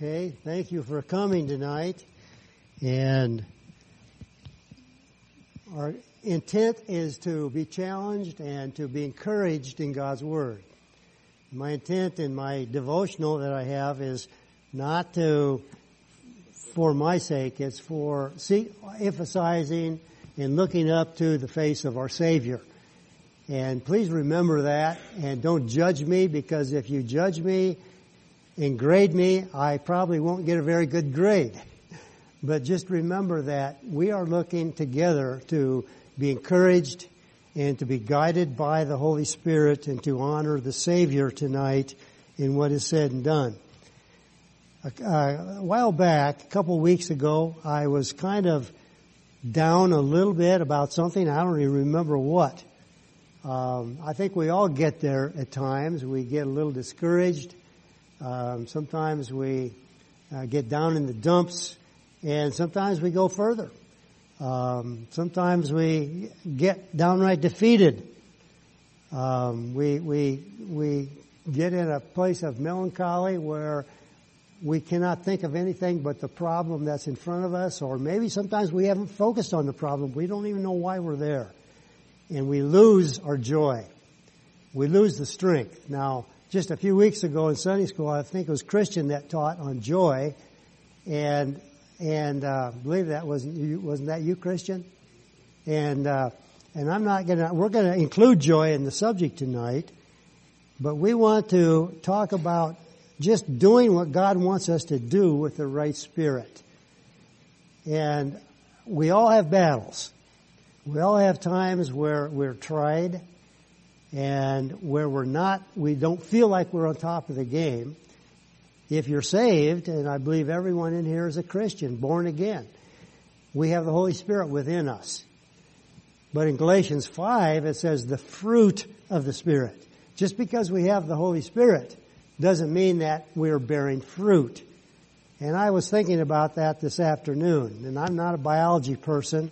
Okay, thank you for coming tonight. And our intent is to be challenged and to be encouraged in God's Word. My intent in my devotional that I have is not for my sake, it's for emphasizing and looking up to the face of our Savior. And please remember that, and don't judge me, because if you judge me and grade me, I probably won't get a very good grade. But just remember that we are looking together to be encouraged and to be guided by the Holy Spirit and to honor the Savior tonight in what is said and done. A while back, a couple weeks ago, I was kind of down a little bit about something. I don't even remember what. I think we all get there at times. We get a little discouraged. Sometimes we get down in the dumps, and sometimes we go further. Sometimes we get downright defeated. We get in a place of melancholy where we cannot think of anything but the problem that's in front of us, or maybe sometimes we haven't focused on the problem. We don't even know why we're there. And we lose our joy. We lose the strength. Now, just a few weeks ago in Sunday school, I think it was Christian that taught on joy, and I believe that wasn't that you, Christian? And we're gonna include joy in the subject tonight, but we want to talk about just doing what God wants us to do with the right spirit. And we all have battles. We all have times where we're tried and where we don't feel like we're on top of the game. If you're saved, and I believe everyone in here is a Christian, born again, we have the Holy Spirit within us. But in Galatians 5, it says the fruit of the Spirit. Just because we have the Holy Spirit doesn't mean that we're bearing fruit. And I was thinking about that this afternoon, and I'm not a biology person.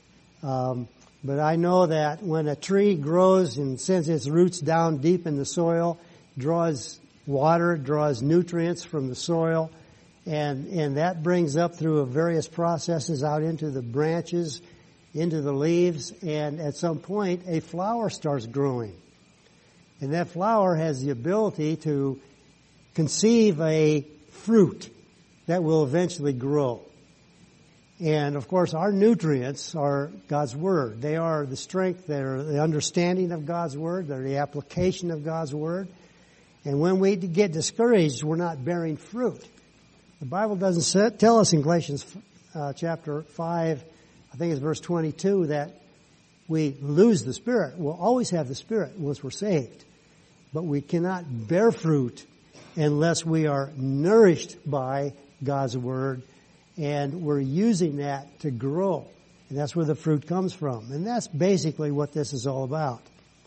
But I know that when a tree grows and sends its roots down deep in the soil, draws water, draws nutrients from the soil, and that brings up through various processes out into the branches, into the leaves, and at some point a flower starts growing. And that flower has the ability to conceive a fruit that will eventually grow. And, of course, our nutrients are God's Word. They are the strength, they're the understanding of God's Word, they're the application of God's Word. And when we get discouraged, we're not bearing fruit. The Bible doesn't tell us in Galatians chapter 5, I think it's verse 22, that we lose the Spirit. We'll always have the Spirit once we're saved. But we cannot bear fruit unless we are nourished by God's Word, and we're using that to grow. And that's where the fruit comes from. And that's basically what this is all about.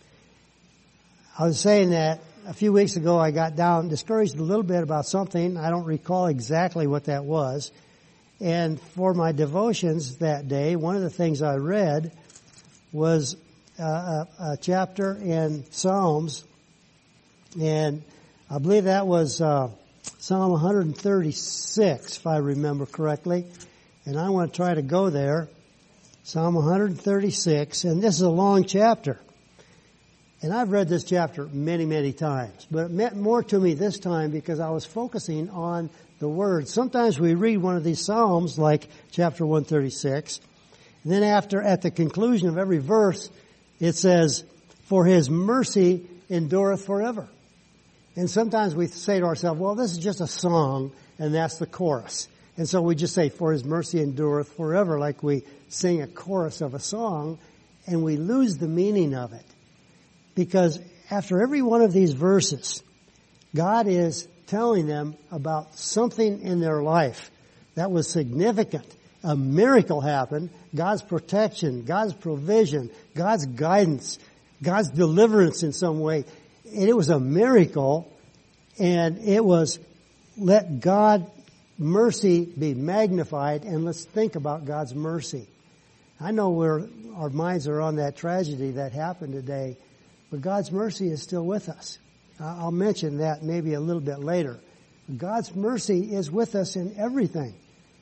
I was saying that a few weeks ago I got down, discouraged a little bit about something. I don't recall exactly what that was. And for my devotions that day, one of the things I read was a chapter in Psalms. And I believe that was Psalm 136, if I remember correctly. And I want to try to go there. Psalm 136, and this is a long chapter. And I've read this chapter many, many times. But it meant more to me this time because I was focusing on the words. Sometimes we read one of these Psalms, like chapter 136, and then at the conclusion of every verse, it says, "For His mercy endureth forever." And sometimes we say to ourselves, well, this is just a song, and that's the chorus. And so we just say, "For His mercy endureth forever," like we sing a chorus of a song, and we lose the meaning of it. Because after every one of these verses, God is telling them about something in their life that was significant. A miracle happened, God's protection, God's provision, God's guidance, God's deliverance in some way. And it was a miracle, and it was, let God's mercy be magnified, and let's think about God's mercy. I know our minds are on that tragedy that happened today, but God's mercy is still with us. I'll mention that maybe a little bit later. God's mercy is with us in everything.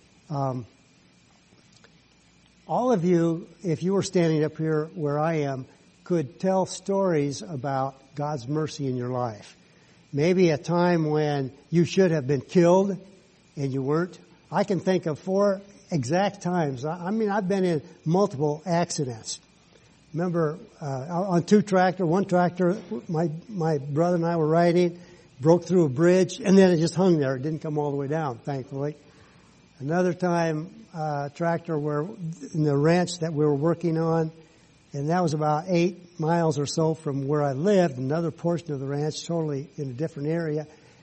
All of you, if you were standing up here where I am, could tell stories about God's mercy in your life. Maybe a time when you should have been killed and you weren't. I can think of 4 exact times. I've been in multiple accidents. Remember, on one tractor, my brother and I were riding, broke through a bridge, and then it just hung there. It didn't come all the way down, thankfully. Another time, tractor in the ranch that we were working on, and that was about 8 miles or so from where I lived, another portion of the ranch, totally in a different area.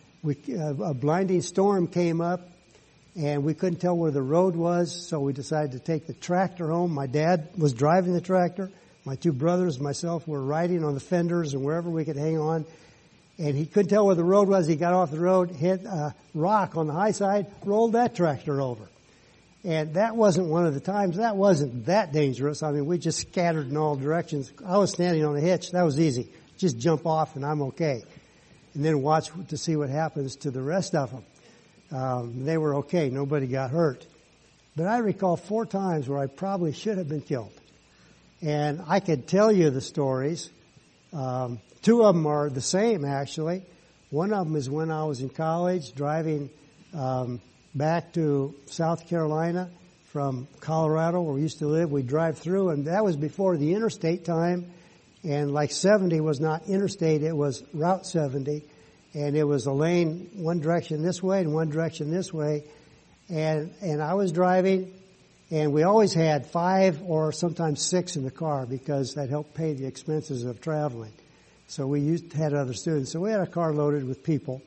A blinding storm came up, and we couldn't tell where the road was, so we decided to take the tractor home. My dad was driving the tractor. My 2 brothers and myself were riding on the fenders and wherever we could hang on. And he couldn't tell where the road was. He got off the road, hit a rock on the high side, rolled that tractor over. And that wasn't one of the times. That wasn't that dangerous. We just scattered in all directions. I was standing on the hitch. That was easy. Just jump off and I'm okay. And then watch to see what happens to the rest of them. They were okay. Nobody got hurt. But I recall 4 times where I probably should have been killed. And I could tell you the stories. 2 of them are the same, actually. One of them is when I was in college driving back to South Carolina from Colorado, where we used to live. We'd drive through, and that was before the interstate time. And like 70 was not interstate, it was Route 70. And it was a lane one direction this way and one direction this way. And I was driving, and we always had 5 or sometimes 6 in the car because that helped pay the expenses of traveling. So we had other students. So we had a car loaded with people.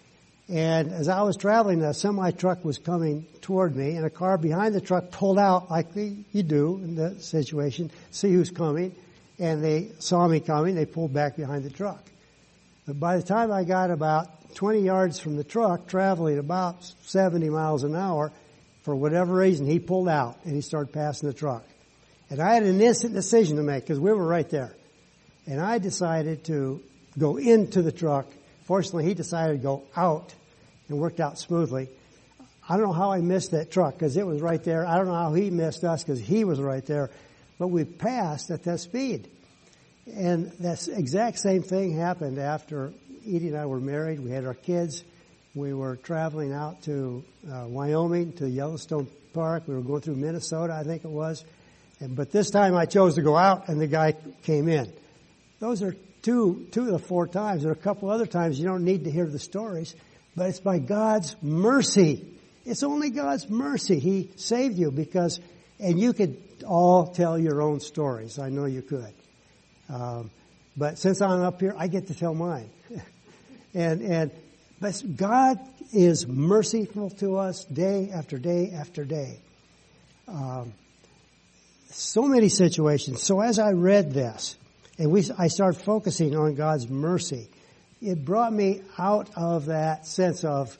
And as I was traveling, a semi-truck was coming toward me, and a car behind the truck pulled out like you do in that situation, see who's coming. And they saw me coming. They pulled back behind the truck. But by the time I got about 20 yards from the truck, traveling about 70 miles an hour, for whatever reason, he pulled out and he started passing the truck. And I had an instant decision to make because we were right there. And I decided to go into the truck. Fortunately, he decided to go out and worked out smoothly. I don't know how I missed that truck because it was right there. I don't know how he missed us because he was right there. But we passed at that speed. And that exact same thing happened after Edie and I were married. We had our kids. We were traveling out to Wyoming, to Yellowstone Park. We were going through Minnesota, I think it was. But this time I chose to go out, and the guy came in. Those are two of the 4 times. There are a couple other times you don't need to hear the stories, but it's by God's mercy. It's only God's mercy. He saved you and you could all tell your own stories. I know you could. But since I'm up here, I get to tell mine. But God is merciful to us day after day after day. So many situations. So as I read this, and I started focusing on God's mercy, it brought me out of that sense of,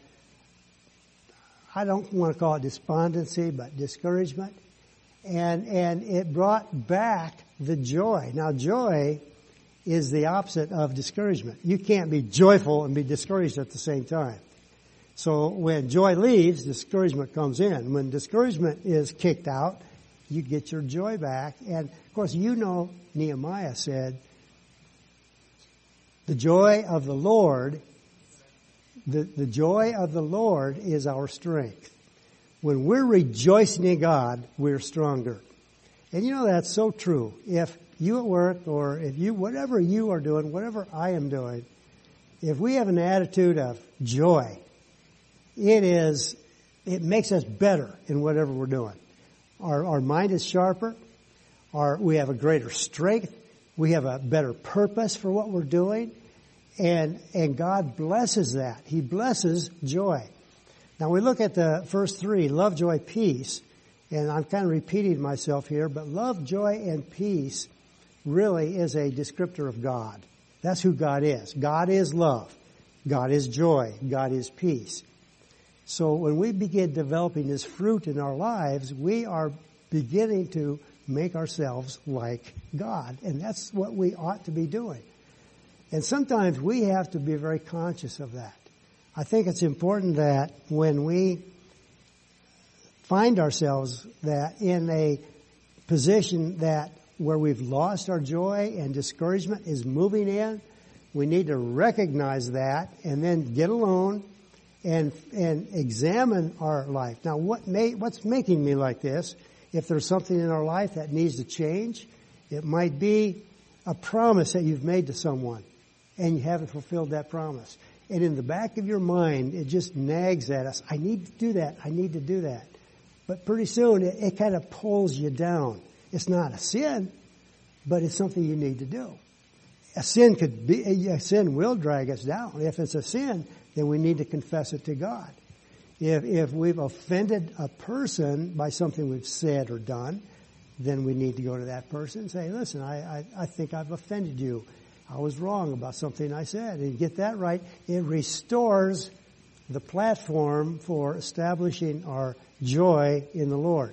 I don't want to call it despondency, but discouragement. And it brought back the joy. Now, joy is the opposite of discouragement. You can't be joyful and be discouraged at the same time. So when joy leaves, discouragement comes in. When discouragement is kicked out, you get your joy back. And, of course, Nehemiah said, the joy of the Lord, the joy of the Lord is our strength. When we're rejoicing in God, we're stronger. And that's so true. If you at work or whatever you are doing, whatever I am doing, if we have an attitude of joy, it makes us better in whatever we're doing. Our mind is sharper. We have a greater strength. We have a better purpose for what we're doing. And God blesses that. He blesses joy. Now we look at the first 3, love, joy, peace. And I'm kind of repeating myself here, but love, joy, and peace really is a descriptor of God. That's who God is. God is love. God is joy. God is peace. So when we begin developing this fruit in our lives, we are beginning to make ourselves like God. And that's what we ought to be doing. And sometimes we have to be very conscious of that. I think it's important that when we find ourselves that in a position that where we've lost our joy and discouragement is moving in, we need to recognize that and then get alone and examine our life. Now, what's making me like this? If there's something in our life that needs to change, it might be a promise that you've made to someone and you haven't fulfilled that promise. And in the back of your mind, it just nags at us, I need to do that, I need to do that. But pretty soon, it kind of pulls you down. It's not a sin, but it's something you need to do. A sin will drag us down. If it's a sin, then we need to confess it to God. If we've offended a person by something we've said or done, then we need to go to that person and say, listen, I think I've offended you. I was wrong about something I said. And get that right. It restores the platform for establishing our joy in the Lord.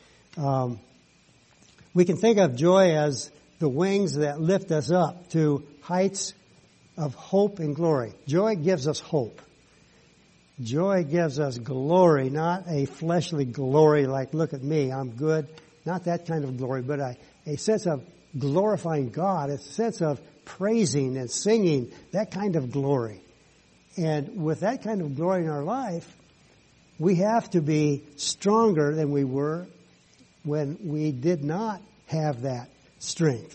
We can think of joy as the wings that lift us up to heights of hope and glory. Joy gives us hope. Joy gives us glory, not a fleshly glory like, look at me, I'm good. Not that kind of glory, but a sense of glorifying God, a sense of praising and singing, that kind of glory. And with that kind of glory in our life, we have to be stronger than we were when we did not have that strength.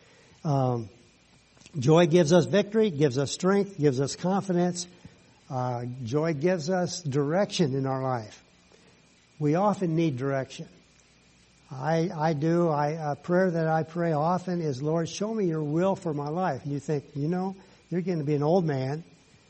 Joy gives us victory, gives us strength, gives us confidence. Joy gives us direction in our life. We often need direction. I do. A prayer that I pray often is, Lord, show me your will for my life. And you think, you're going to be an old man.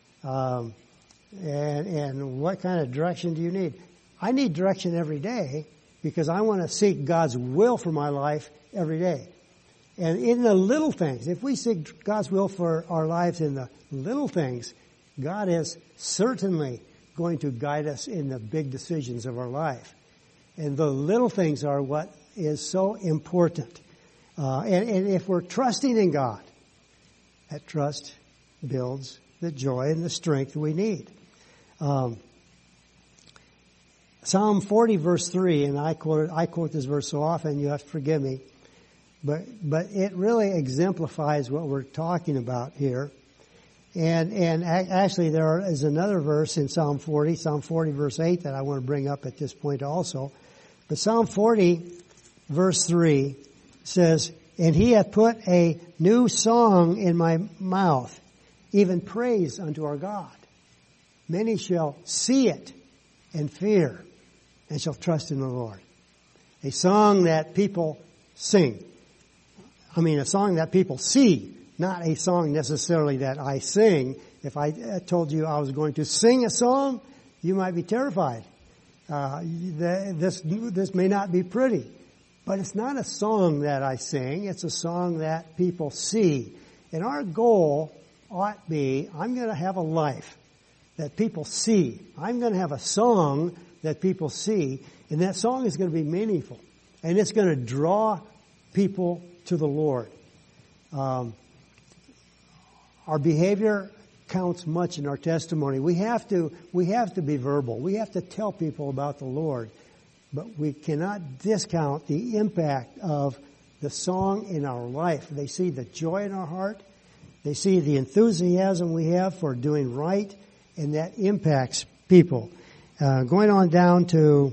And what kind of direction do you need? I need direction every day because I want to seek God's will for my life every day. And in the little things, if we seek God's will for our lives in the little things, God is certainly going to guide us in the big decisions of our life. And the little things are what is so important. And if we're trusting in God, that trust builds the joy and the strength we need. Psalm 40 verse 3, and I quote this verse so often, you have to forgive me, but it really exemplifies what we're talking about here. And actually there is another verse in Psalm 40 verse 8 that I want to bring up at this point also. But Psalm 40 verse 3 says, and he hath put a new song in my mouth, even praise unto our God. Many shall see it and fear and shall trust in the Lord. A song that people sing. A song that people see, not a song necessarily that I sing. If I told you I was going to sing a song, you might be terrified. This may not be pretty. But it's not a song that I sing. It's a song that people see. And our goal ought be, I'm going to have a life that people see. I'm going to have a song that people see. And that song is going to be meaningful. And it's going to draw people to the Lord. Our behavior counts much in our testimony. We have to be verbal. We have to tell people about the Lord. But we cannot discount the impact of the song in our life. They see the joy in our heart. They see the enthusiasm we have for doing right, and that impacts people. Going on down to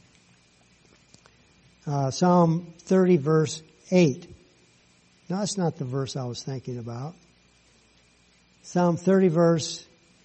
Psalm 30, verse 8. No, that's not the verse I was thinking about. Psalm 30, verse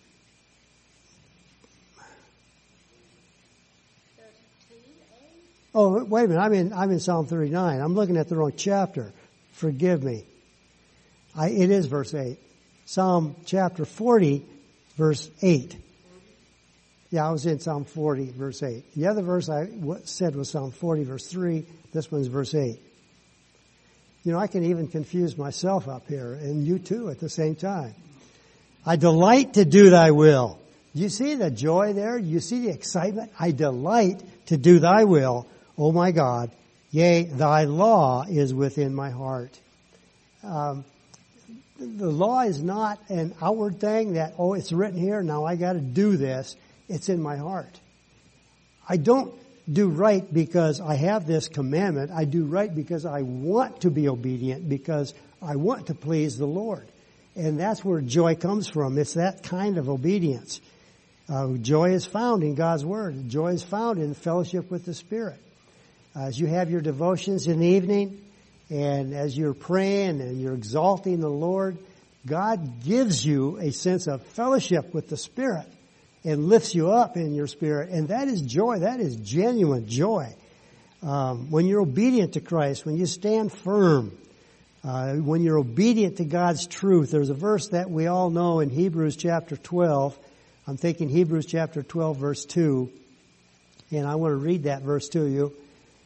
13. Oh, wait a minute. I'm in Psalm 39. I'm looking at the wrong chapter. Forgive me. It is verse 8. Psalm chapter 40, verse 8. Yeah, I was in Psalm 40, verse 8. The other verse I said was Psalm 40, verse 3. This one's verse 8. I can even confuse myself up here, and you too at the same time. I delight to do thy will. You see the joy there? You see the excitement? I delight to do thy will, O my God. Yea, thy law is within my heart. the law is not an outward thing that, oh, it's written here, now I got to do this. It's in my heart. I don't do right because I have this commandment. I do right because I want to be obedient, because I want to please the Lord. And that's where joy comes from. It's that kind of obedience. Joy is found in God's Word. Joy is found in fellowship with the Spirit. As you have your devotions in the evening, and as you're praying and you're exalting the Lord, God gives you a sense of fellowship with the Spirit and lifts you up in your spirit. And that is joy. That is genuine joy. When you're obedient to Christ, when you stand firm, when you're obedient to God's truth, there's a verse that we all know in Hebrews chapter 12. I'm thinking Hebrews chapter 12 verse 2. And I want to read that verse to you.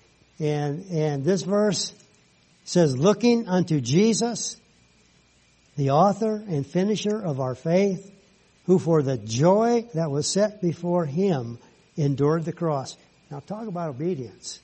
And this verse says, looking unto Jesus, the author and finisher of our faith, who for the joy that was set before him endured the cross. Now talk about obedience.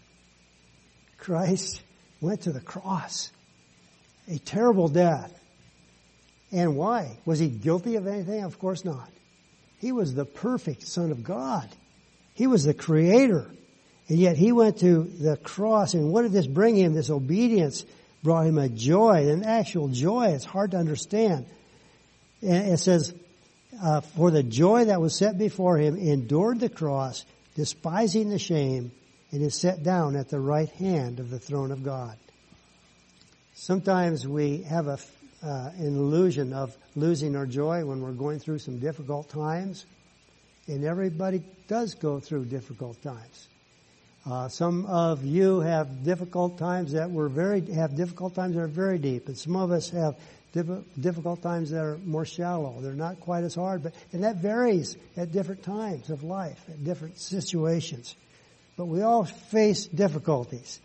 Christ went to the cross. A terrible death. And why? Was he guilty of anything? Of course not. He was the perfect Son of God. He was the Creator. And yet he went to the cross. And what did this bring him? This obedience brought him a joy, an actual joy. It's hard to understand. And it says, for the joy that was set before him endured the cross, despising the shame, and is set down at the right hand of the throne of God. Sometimes we have an illusion of losing our joy when we're going through some difficult times. And everybody does go through difficult times. Some of you have difficult times that are very deep, and some of us have difficult times that are more shallow. They're not quite as hard, and that varies at different times of life, at different situations. But we all face difficulties.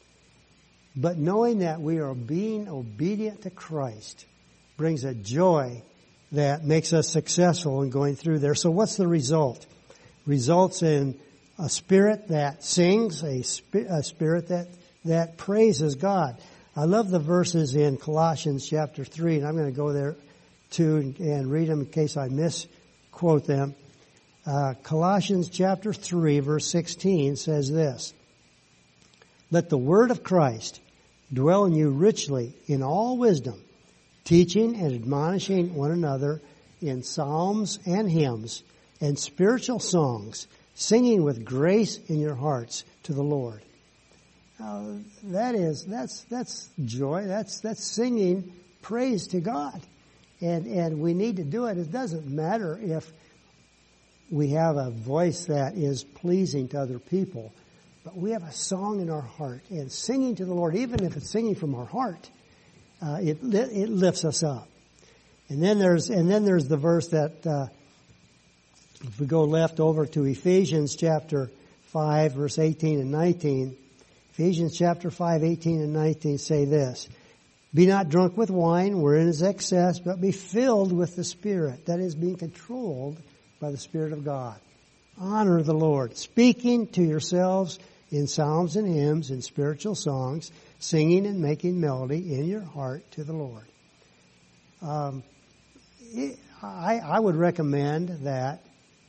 But knowing that we are being obedient to Christ brings a joy that makes us successful in going through there. So what's the result? Results in a spirit that sings, a spirit that praises God. I love the verses in Colossians chapter 3, and I'm going to go there too and read them in case I misquote them. Colossians chapter 3, verse 16 says this, let the word of Christ dwell in you richly in all wisdom, teaching and admonishing one another in psalms and hymns and spiritual songs, singing with grace in your hearts to the Lord. That's joy. That's singing praise to God. And we need to do it. It doesn't matter if we have a voice that is pleasing to other people, but we have a song in our heart, and singing to the Lord, even if it's singing from our heart, it lifts us up. And then there's the verse that if we go left over to Ephesians chapter 5, verse 18 and 19, Ephesians chapter 5, 18 and 19 say this, be not drunk with wine, wherein is excess, but be filled with the Spirit, that is, being controlled by the Spirit of God. Honor the Lord, speaking to yourselves in psalms and hymns and spiritual songs, singing and making melody in your heart to the Lord. I would recommend that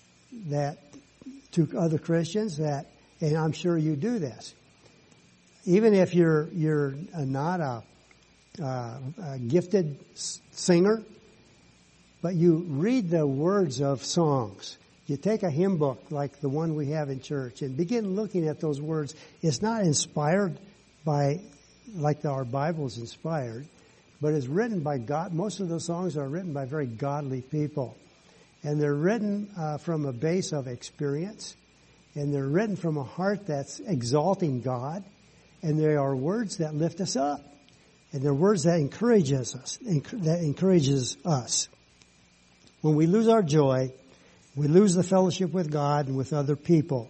to other Christians that, and I'm sure you do this, even if you're not a gifted singer, but you read the words of songs. You take a hymn book like the one we have in church and begin looking at those words. It's not inspired by, like our Bible is inspired, but it's written by God. Most of those songs are written by very godly people. And they're written from a base of experience. And they're written from a heart that's exalting God. And they are words that lift us up. And they're words that encourages us. When we lose our joy, we lose the fellowship with God and with other people.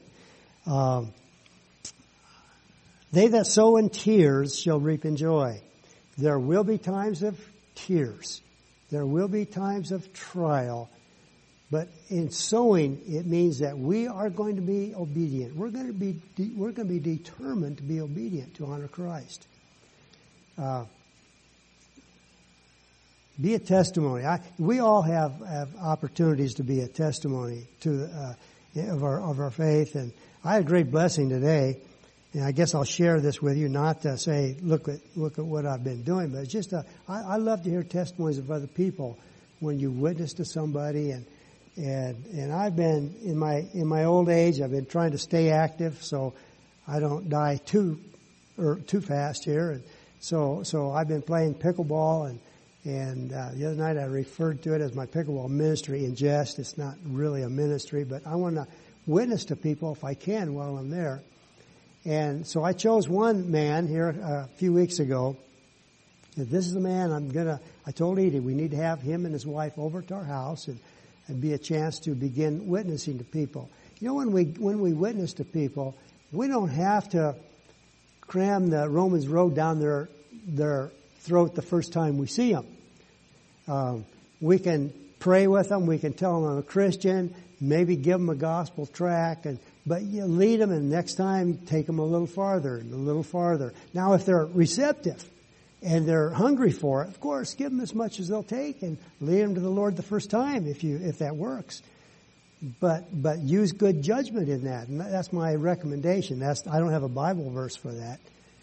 They that sow in tears shall reap in joy. There will be times of tears. There will be times of trial. But in sowing, it means that we are going to be obedient. We're going to be determined to be obedient to honor Christ. Be a testimony. We all have opportunities to be a testimony of our faith. And I had a great blessing today. And I guess I'll share this with you, not to say, look at what I've been doing, but it's just I love to hear testimonies of other people when you witness to somebody. And I've been in my old age, I've been trying to stay active so I don't die too fast here. And so I've been playing pickleball, and the other night I referred to it as my pickleball ministry in jest. It's not really a ministry, but I want to witness to people if I can while I'm there. And so I chose one man here a few weeks ago. And this is the man I told Edie we need to have him and his wife over to our house and be a chance to begin witnessing to people. You know, when we witness to people, we don't have to cram the Romans road down their throat the first time we see them. We can pray with them. We can tell them I'm a Christian. Maybe give them a gospel tract, but you lead them, and next time take them a little farther and a little farther. Now, if they're receptive and they're hungry for it, of course, give them as much as they'll take and lead them to the Lord the first time if that works. But use good judgment in that, and that's my recommendation. I don't have a Bible verse for that.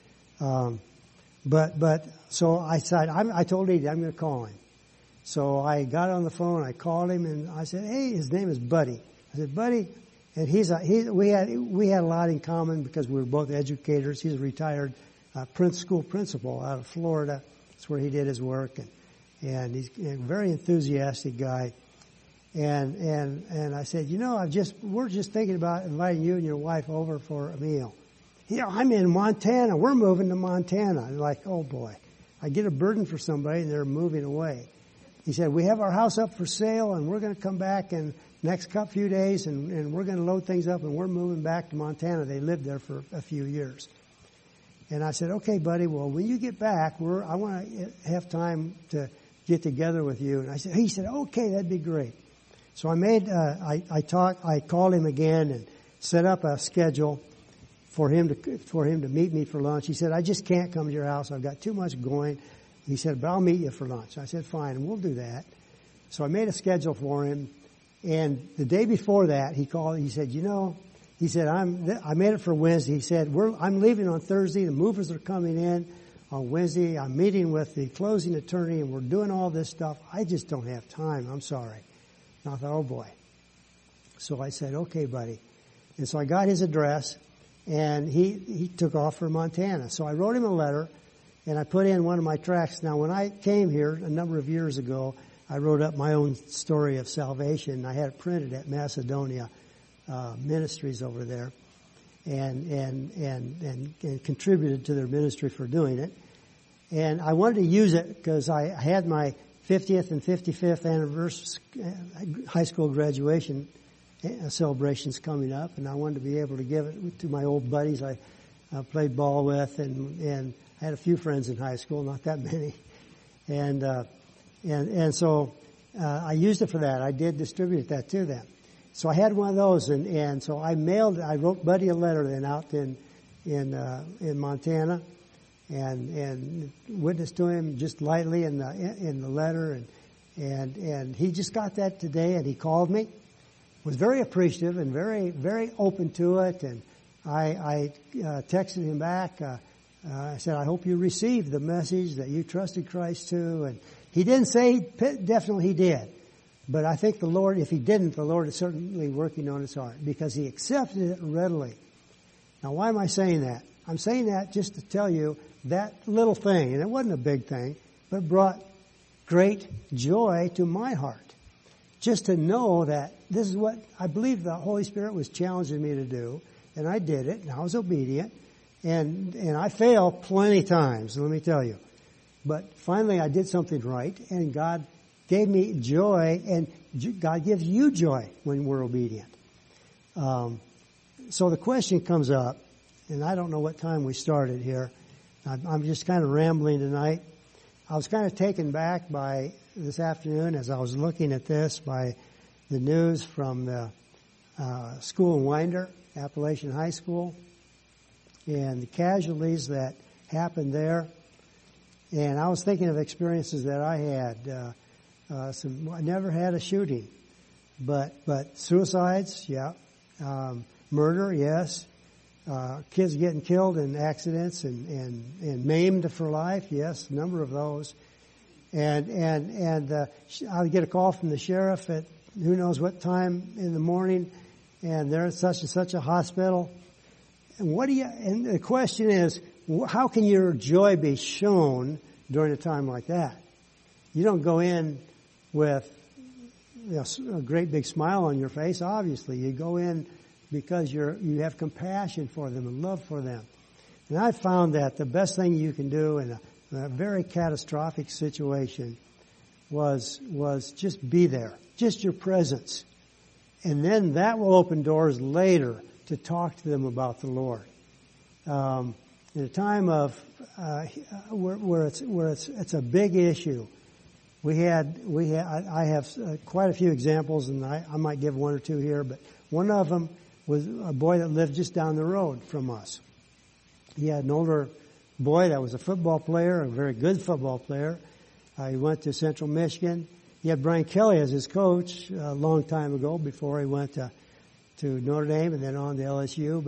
But so I decided, I told Edie I'm going to call him. So I got on the phone, I called him, and I said, hey, his name is Buddy. I said, Buddy, and we had a lot in common because we were both educators. He's a retired school principal out of Florida. That's where he did his work, and he's a very enthusiastic guy. And I said, we're just thinking about inviting you and your wife over for a meal. I'm in Montana. We're moving to Montana. I'm like, oh boy, I get a burden for somebody and they're moving away. He said, we have our house up for sale and we're going to come back in the next few days and we're going to load things up and we're moving back to Montana. They lived there for a few years. And I said, okay, buddy, well, when you get back, I want to have time to get together with you. And he said, okay, that'd be great. So I called him again and set up a schedule for him to meet me for lunch. He said, I just can't come to your house. I've got too much going. He said, but I'll meet you for lunch. I said, fine, and we'll do that. So I made a schedule for him. And the day before that, he called. He said, I made it for Wednesday. He said, I'm leaving on Thursday. The movers are coming in on Wednesday. I'm meeting with the closing attorney, and we're doing all this stuff. I just don't have time. I'm sorry. And I thought, oh boy. So I said, okay, buddy. And so I got his address, and he took off for Montana. So I wrote him a letter, and I put in one of my tracts. Now, when I came here a number of years ago, I wrote up my own story of salvation. I had it printed at Macedonia Ministries over there, and contributed to their ministry for doing it. And I wanted to use it because I had my 50th and 55th anniversary high school graduation celebrations coming up, and I wanted to be able to give it to my old buddies I played ball with, and I had a few friends in high school, not that many, and so I used it for that. I did distribute that to them. So I had one of those, and so I wrote Buddy a letter then out in Montana, and witnessed to him just lightly in the letter, and he just got that today, and he called me, was very appreciative and very, very open to it, and I texted him back. I said, I hope you received the message that you trusted Christ to. And he didn't say, definitely he did. But I think the Lord, if he didn't, the Lord is certainly working on his heart because he accepted it readily. Now, why am I saying that? I'm saying that just to tell you that little thing, and it wasn't a big thing, but brought great joy to my heart. Just to know that this is what I believe the Holy Spirit was challenging me to do, and I did it, and I was obedient. And I failed plenty times, let me tell you. But finally I did something right, and God gave me joy, and God gives you joy when we're obedient. So the question comes up, and I don't know what time we started here. I'm just kind of rambling tonight. I was kind of taken back by this afternoon as I was looking at this by the news from the school in Winder, Appalachian High School, and the casualties that happened there. And I was thinking of experiences that I had. I never had a shooting, but suicides, yeah. Murder, yes. Kids getting killed in accidents and maimed for life, yes. A number of those. And I would get a call from the sheriff at who knows what time in the morning, and they're at such and such a hospital. And the question is, how can your joy be shown during a time like that? You don't go in with a great big smile on your face, obviously. You go in because you have compassion for them and love for them. And I found that the best thing you can do in a very catastrophic situation was just be there, just your presence. And then that will open doors later to talk to them about the Lord. In a time of where it's a big issue, I have quite a few examples, and I might give one or two here, but one of them was a boy that lived just down the road from us. He had an older boy that was a football player, a very good football player. He went to Central Michigan. He had Brian Kelly as his coach a long time ago before he went to Notre Dame and then on to LSU.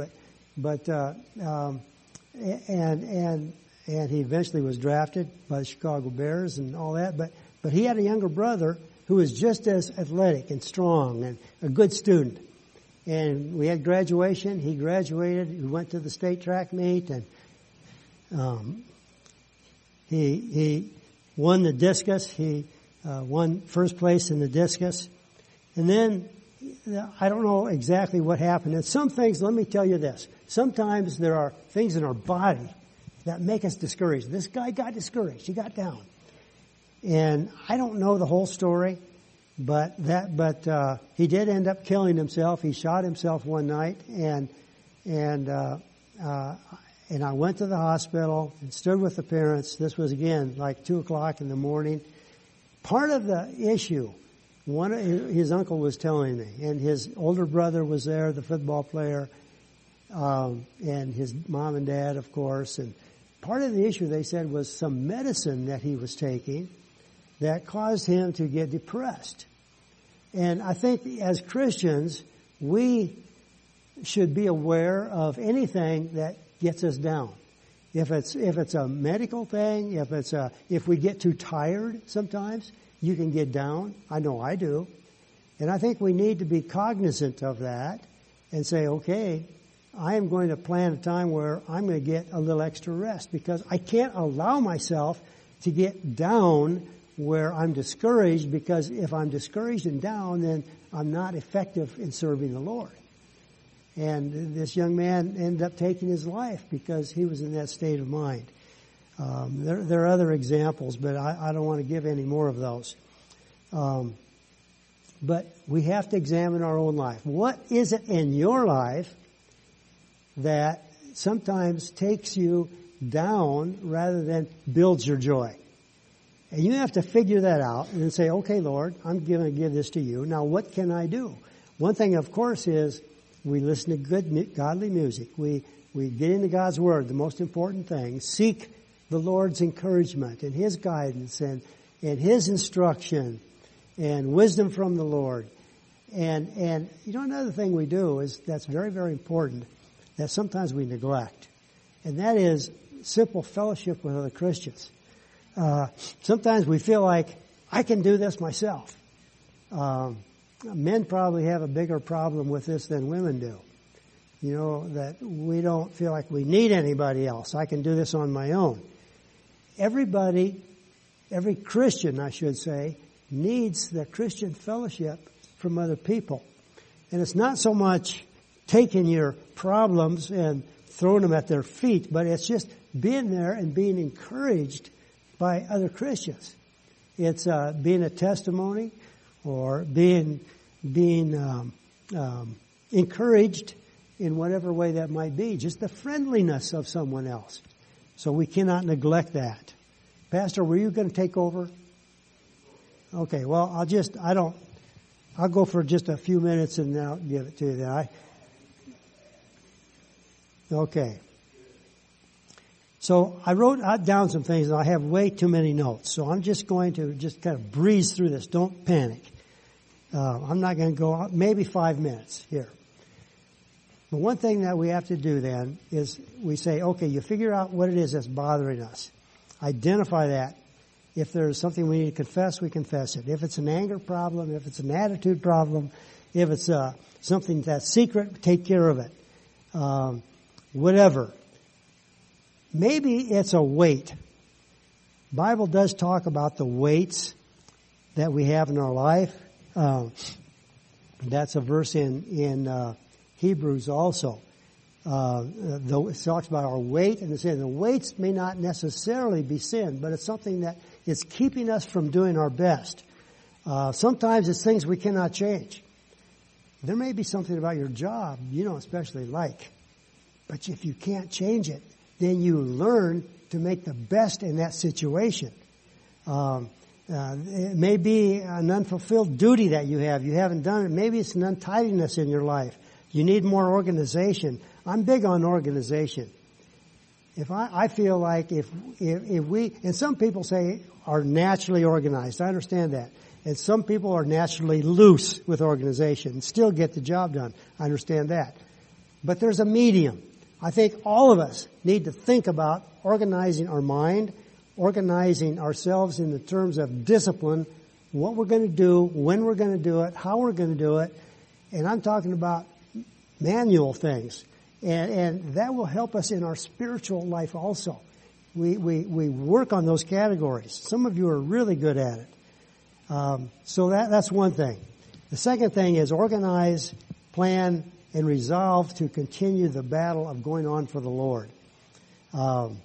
And he eventually was drafted by the Chicago Bears and all that. But he had a younger brother who was just as athletic and strong and a good student. And we had graduation. He graduated. We went to the state track meet, and he won the discus. He won first place in the discus. And then I don't know exactly what happened. And some things, let me tell you this. Sometimes there are things in our body that make us discouraged. This guy got discouraged. He got down. And I don't know the whole story, but he did end up killing himself. He shot himself one night, and I went to the hospital and stood with the parents. This was again like 2:00 in the morning. Part of the issue, his uncle was telling me, and his older brother was there, the football player, and his mom and dad, of course. And part of the issue, they said, was some medicine that he was taking that caused him to get depressed. And I think as Christians, we should be aware of anything that gets us down. If it's a medical thing, if we get too tired sometimes, you can get down. I know I do. And I think we need to be cognizant of that and say, okay, I am going to plan a time where I'm going to get a little extra rest, because I can't allow myself to get down where I'm discouraged, because if I'm discouraged and down, then I'm not effective in serving the Lord. And this young man ended up taking his life because he was in that state of mind. There are other examples, but I don't want to give any more of those. But we have to examine our own life. What is it in your life that sometimes takes you down rather than builds your joy? And you have to figure that out and then say, okay, Lord, I'm going to give this to you. Now, what can I do? One thing, of course, is we listen to good, godly music. We get into God's Word, the most important thing. Seek the Lord's encouragement and His guidance and His instruction and wisdom from the Lord. And you know, another thing we do is that's very, very important that sometimes we neglect. And that is simple fellowship with other Christians. Sometimes we feel like I can do this myself. Men probably have a bigger problem with this than women do. You know, that we don't feel like we need anybody else. I can do this on my own. Every Christian, I should say, needs the Christian fellowship from other people. And it's not so much taking your problems and throwing them at their feet, but it's just being there and being encouraged by other Christians. It's being a testimony or being encouraged in whatever way that might be. Just the friendliness of someone else. So we cannot neglect that. Pastor, were you going to take over? Okay, well, I'll go for just a few minutes and then I'll give it to you then. Okay. So I wrote down some things, and I have way too many notes. So I'm just going to just kind of breeze through this. Don't panic. I'm not going to go out, maybe 5 minutes here. But one thing that we have to do then is we say, okay, you figure out what it is that's bothering us. Identify that. If there's something we need to confess, we confess it. If it's an anger problem, if it's an attitude problem, if it's something that's secret, take care of it. Whatever. Maybe it's a weight. Bible does talk about the weights that we have in our life. That's a verse in Hebrews also. It talks about our weight, and it says the weights may not necessarily be sin, but it's something that is keeping us from doing our best. Sometimes it's things we cannot change. There may be something about your job you don't especially like, but if you can't change it, then you learn to make the best in that situation. It may be an unfulfilled duty that you have. You haven't done it. Maybe it's an untidiness in your life. You need more organization. I'm big on organization. If I feel like if we, and some people say are naturally organized. I understand that. And some people are naturally loose with organization and still get the job done. I understand that. But there's a medium. I think all of us need to think about organizing our mind, organizing ourselves in the terms of discipline, what we're going to do, when we're going to do it, how we're going to do it. And I'm talking about manual things. And that will help us in our spiritual life also. We work on those categories. Some of you are really good at it. So that's one thing. The second thing is organize, plan, and resolve to continue the battle of going on for the Lord. I'll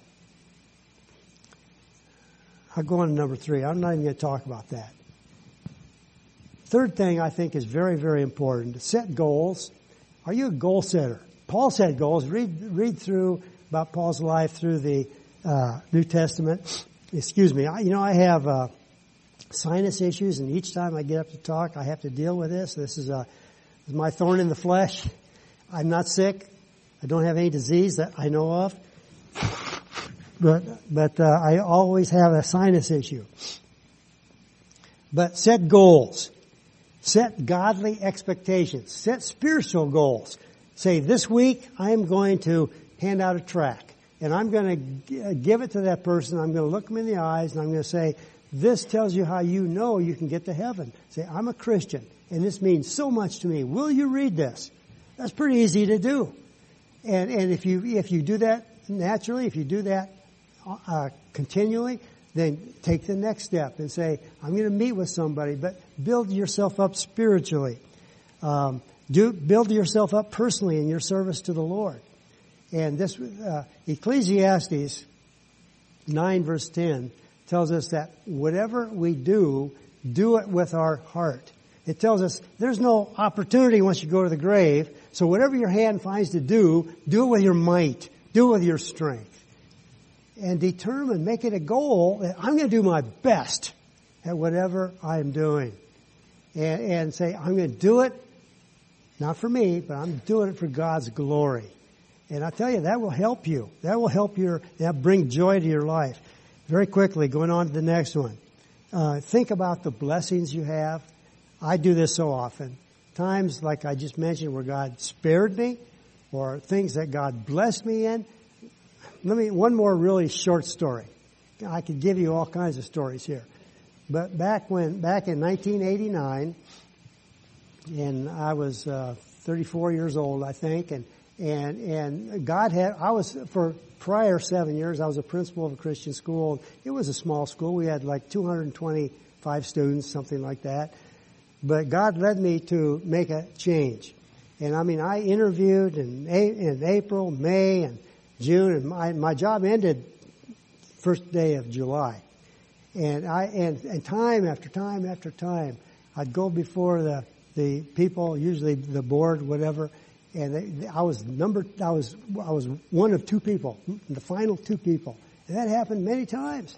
go on to number 3. I'm not even going to talk about that. Third thing I think is very, very important. Set goals. Are you a goal setter? Paul set goals. Read through about Paul's life through the New Testament. Excuse me. I have sinus issues, and each time I get up to talk, I have to deal with this. This is my thorn in the flesh. I'm not sick. I don't have any disease that I know of. But I always have a sinus issue. But set goals. Set godly expectations. Set spiritual goals. Say, this week I am going to hand out a tract. And I'm going to give it to that person. I'm going to look them in the eyes and I'm going to say, this tells you how you know you can get to heaven. Say, I'm a Christian and this means so much to me. Will you read this? That's pretty easy to do. And if you do that naturally, if you do that continually, then take the next step and say, I'm going to meet with somebody, but build yourself up spiritually. Build yourself up personally in your service to the Lord. And this Ecclesiastes 9 verse 10 tells us that whatever we do it with our heart. It tells us there's no opportunity once you go to the grave. So whatever your hand finds to do it with your might. Do it with your strength. And make it a goal that I'm going to do my best at whatever I'm doing. And say, I'm going to do it, not for me, but I'm doing it for God's glory. And I tell you, that will help you. That will help that bring joy to your life. Very quickly, going on to the next one. Think about the blessings you have. I do this so often. Times, like I just mentioned, where God spared me, or things that God blessed me in. One more really short story. I could give you all kinds of stories here. But back in 1989, and I was 34 years old, I think, and God for prior 7 years, I was a principal of a Christian school. It was a small school. We had like 225 students, something like that. But God led me to make a change. And I interviewed in April, May, and June, and my job ended first day of July. And time after time after time, I'd go before the people, usually the board, whatever, and I was one of 2 people, the final 2 people. And that happened many times.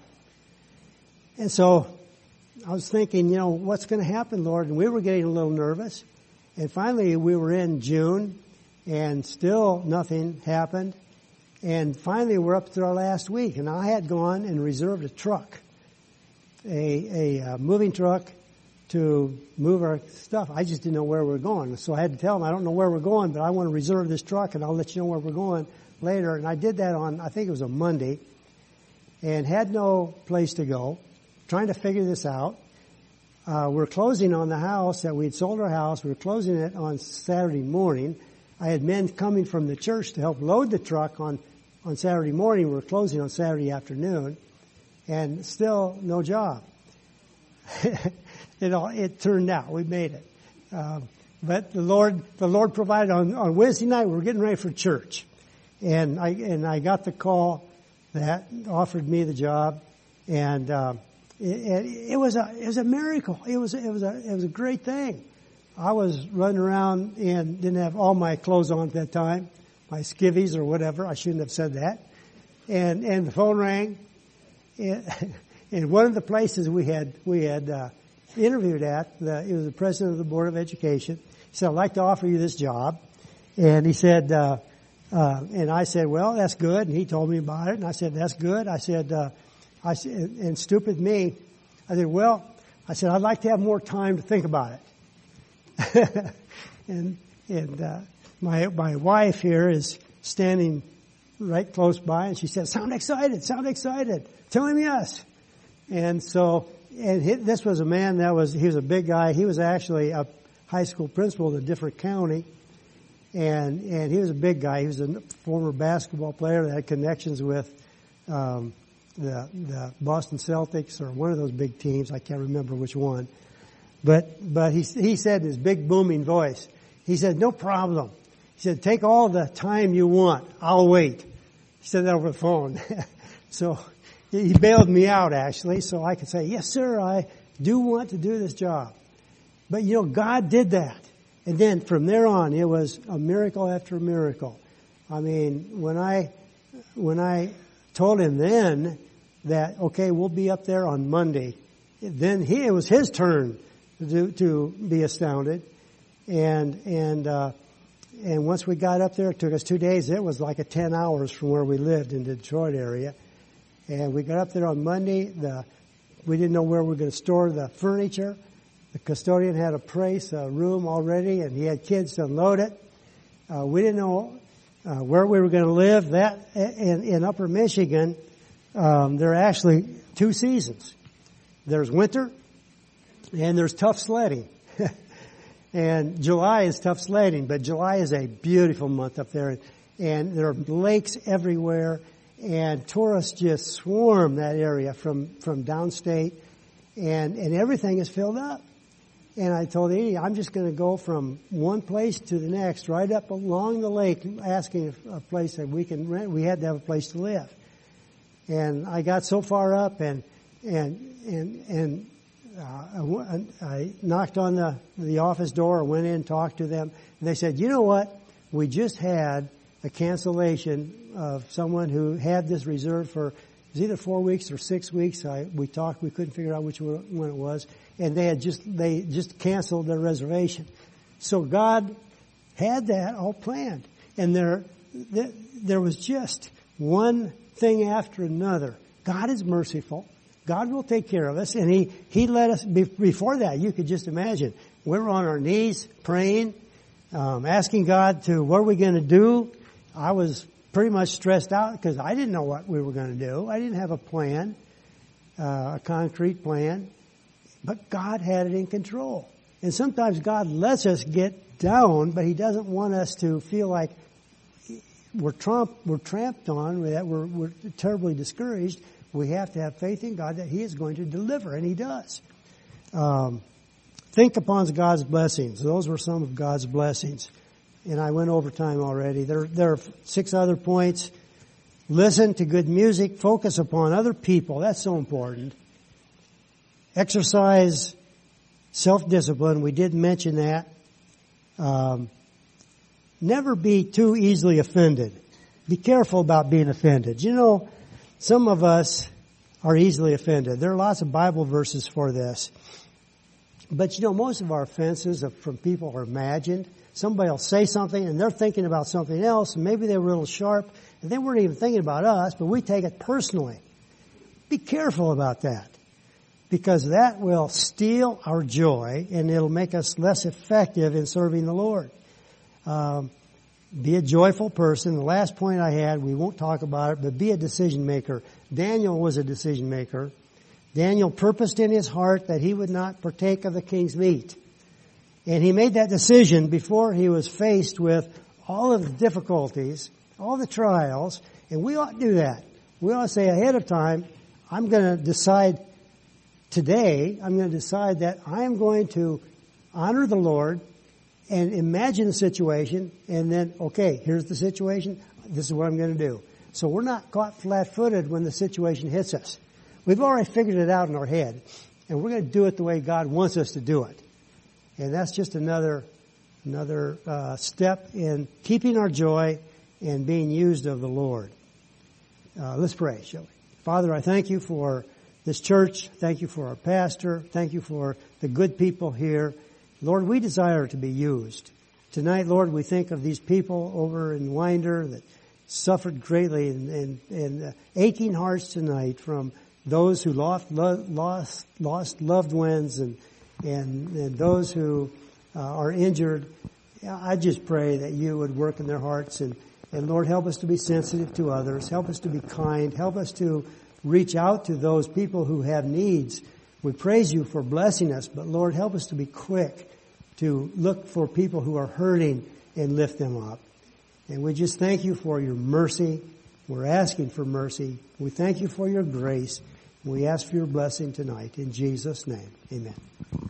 And so I was thinking, what's going to happen, Lord? And we were getting a little nervous. And finally we were in June and still nothing happened. And finally, we're up to our last week, and I had gone and reserved a truck, a moving truck to move our stuff. I just didn't know where we were going. So I had to tell them, I don't know where we're going, but I want to reserve this truck, and I'll let you know where we're going later. And I did that on, I think it was a Monday, and had no place to go, trying to figure this out. We're closing on the house that we'd sold our house. We were closing it on Saturday morning. I had men coming from the church to help load the truck on Saturday morning. We were closing on Saturday afternoon, and still no job. It turned out we made it, but the Lord provided. On Wednesday night, we were getting ready for church, and I got the call that offered me the job, and it was a miracle. It was a great thing. I was running around and didn't have all my clothes on at that time, my skivvies or whatever. I shouldn't have said that. And the phone rang. And one of the places we had interviewed at, it was the president of the Board of Education. He said, I'd like to offer you this job. And he said, and I said, well, that's good. And he told me about it. And I said, that's good. I said, and stupid me, I said, I'd like to have more time to think about it. and my wife here is standing right close by, and she said, sound excited, tell him yes. And so, this was a man he was a big guy. He was actually a high school principal in a different county, and he was a big guy. He was a former basketball player that had connections with the Boston Celtics or one of those big teams. I can't remember which one. But he said in his big booming voice, he said, no problem. He said, take all the time you want. I'll wait. He said that over the phone. So he bailed me out, actually, so I could say, yes, sir, I do want to do this job. But, God did that. And then from there on, it was a miracle after a miracle. I mean, when I told him then that, okay, we'll be up there on Monday, then it was his turn to be astounded. And once we got up there, it took us 2 days. It was like 10 hours from where we lived in the Detroit area. And we got up there on Monday. We didn't know where we were going to store the furniture. The custodian had a room already, and he had kids to unload it. We didn't know where we were going to live. That in Upper Michigan, there are actually 2 seasons. There's winter, and there's tough sledding. And July is tough sledding, but July is a beautiful month up there. And there are lakes everywhere, and tourists just swarm that area from downstate, and everything is filled up. And I told Edie, I'm just going to go from one place to the next, right up along the lake, asking a place that we can rent. We had to have a place to live. And I got so far up, and I knocked on the office door, went in, talked to them, and they said, you know what? We just had a cancellation of someone who had this reserved for, it was either 4 weeks or 6 weeks. We talked, we couldn't figure out which one it was, and they just canceled their reservation. So God had that all planned, and there was just one thing after another. God is merciful. God will take care of us, and He let us, before that, you could just imagine, we were on our knees praying, asking God what are we going to do? I was pretty much stressed out because I didn't know what we were going to do. I didn't have a plan, a concrete plan, but God had it in control. And sometimes God lets us get down, but He doesn't want us to feel like we're tramped on, that we're terribly discouraged. We have to have faith in God that He is going to deliver, and He does. Think upon God's blessings. Those were some of God's blessings. And I went over time already. There are 6 other points. Listen to good music. Focus upon other people. That's so important. Exercise self-discipline. We did mention that. Never be too easily offended. Be careful about being offended. Some of us are easily offended. There are lots of Bible verses for this. But most of our offenses from people are imagined. Somebody will say something and they're thinking about something else, and maybe they were a little sharp, and they weren't even thinking about us, but we take it personally. Be careful about that, because that will steal our joy and it'll make us less effective in serving the Lord. Be a joyful person. The last point I had, we won't talk about it, but be a decision maker. Daniel was a decision maker. Daniel purposed in his heart that he would not partake of the king's meat. And he made that decision before he was faced with all of the difficulties, all the trials, and we ought to do that. We ought to say ahead of time, I'm going to decide today, I'm going to decide that I am going to honor the Lord and imagine the situation, and then, okay, here's the situation, this is what I'm going to do. So we're not caught flat-footed when the situation hits us. We've already figured it out in our head, and we're going to do it the way God wants us to do it. And that's just another step in keeping our joy and being used of the Lord. Let's pray, shall we? Father, I thank you for this church. Thank you for our pastor. Thank you for the good people here. Lord, we desire to be used. Tonight, Lord, we think of these people over in Winder that suffered greatly and aching hearts tonight from those who lost loved ones and those who are injured. I just pray that you would work in their hearts and Lord, help us to be sensitive to others. Help us to be kind. Help us to reach out to those people who have needs. We praise you for blessing us, but Lord, help us to be quick to look for people who are hurting and lift them up. And we just thank you for your mercy. We're asking for mercy. We thank you for your grace. We ask for your blessing tonight. In Jesus' name, amen.